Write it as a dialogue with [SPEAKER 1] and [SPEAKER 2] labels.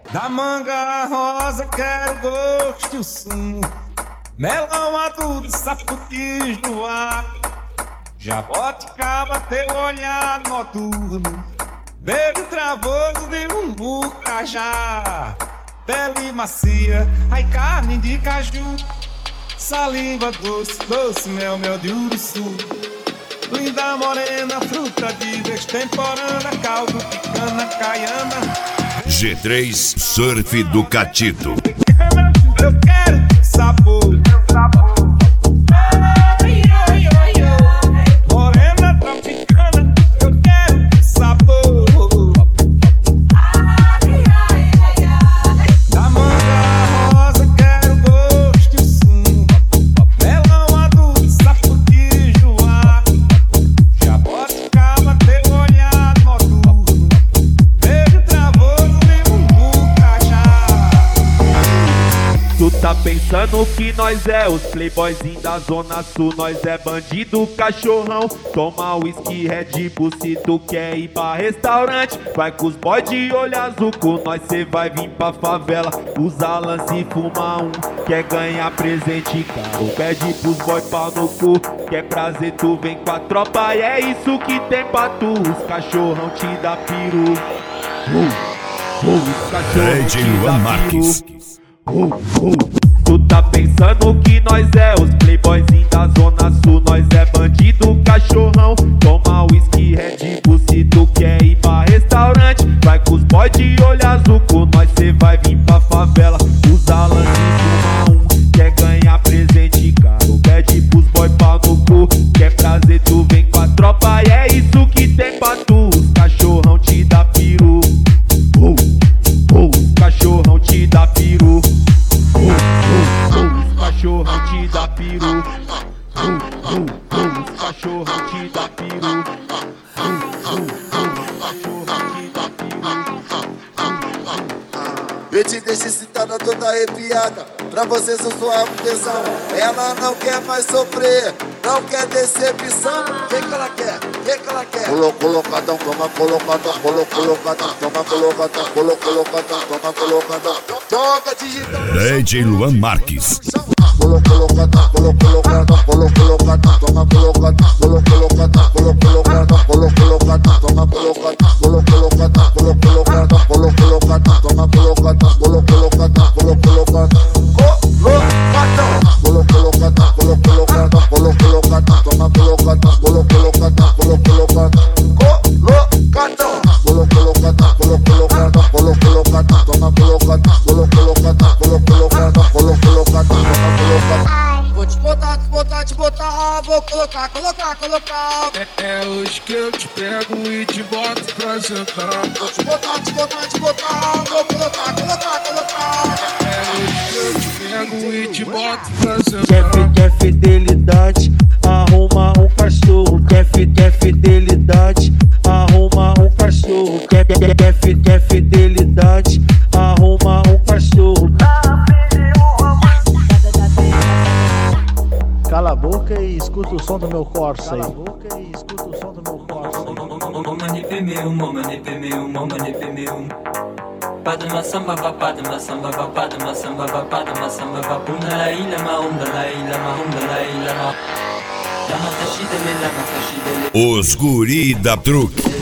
[SPEAKER 1] Da manga rosa quero gosto e o sumo, melão maduro e saputis no ar. Jaboticaba teu olhar noturno, beijo travoso de um bucajá. Pele macia, ai carne de caju, saliva doce, doce mel, mel de uruçu. Linda morena, fruta de extemporânea, caldo de cana caiana.
[SPEAKER 2] G3 Surf do Catito.
[SPEAKER 1] Eu quero sabor. Morena tropicana, eu quero sabor. Da manga rosa quero gosto e o sumo, melão maduro, saputi, joá. Jaboticaba teu olhar noturno, beijo travoso de um bucajá.
[SPEAKER 3] Tu tá pensando que nós é os playboyzinhos da Zona Sul, nós é bandido, cachorrão. Toma whisky, Red Bull, se tu quer ir pra restaurante, vai com os boy de olho azul, com nós cê vai vir pra favela, usa lance e fuma um. Quer ganhar presente caro, pede pros boy pau no cu. Quer prazer, tu vem com a tropa e é isso que tem pra tu. Os cachorrão te dá piru, os cachorrão
[SPEAKER 2] DJ
[SPEAKER 3] te
[SPEAKER 2] Luan
[SPEAKER 3] dá
[SPEAKER 2] Marques.
[SPEAKER 3] piru. Tu tá pensando que nós é os playboyzinhos da Zona Sul, nós é bandido, cachorrão. Toma whisky, Red Bull, se tu quer ir pra restaurante, vai com os boy de olho azul, com nós cê vai vir pra favela, usa lance e fuma um. Quer ganhar presente caro, pede pros boy pau no cu. Quer prazer, tu vem com a tropa e é isso que tem pra tu. Os cachorrão te dá piru, os cachorrão te dá piru. Os cachorrão te dá peru. Os cachorrão te dá peru. Os cachorrão te dá peru.
[SPEAKER 4] Eu te deixo excitada, toda arrepiada. Pra vocês eu sou a tesão. Ela não quer mais sofrer, não quer decepção. O que ela quer? O que ela quer? Colocadão, toma colocadão. Colocadão, toma colocadão. Colocadão, toma colocadão. Toca digital.
[SPEAKER 2] DJ Luan Marques.
[SPEAKER 4] Colocadão, colocadão. Colocadão, toma colocadão. Colocadão, colocadão. Colocadão, toma colocadão. Colocadão, colocadão. Colocadão, toma colocadão. Colocadão, colocadão. Vou te botar, vou colocar.
[SPEAKER 5] É hoje que eu te pego e te boto pra sentar.
[SPEAKER 4] Vou te botar, vou colocar.
[SPEAKER 5] É hoje que eu te pego e te boto pra sentar.
[SPEAKER 6] Quer fidelidade, arruma um cachorro. Quer fidelidade, arruma um cachorro. Quer fidelidade, arruma um cachorro. Cala a boca e escuta o som do meu Corsa aí.
[SPEAKER 7] Momani pemeu. Padma samba va padma samba va puna la ila ma.
[SPEAKER 2] Os guri da truque.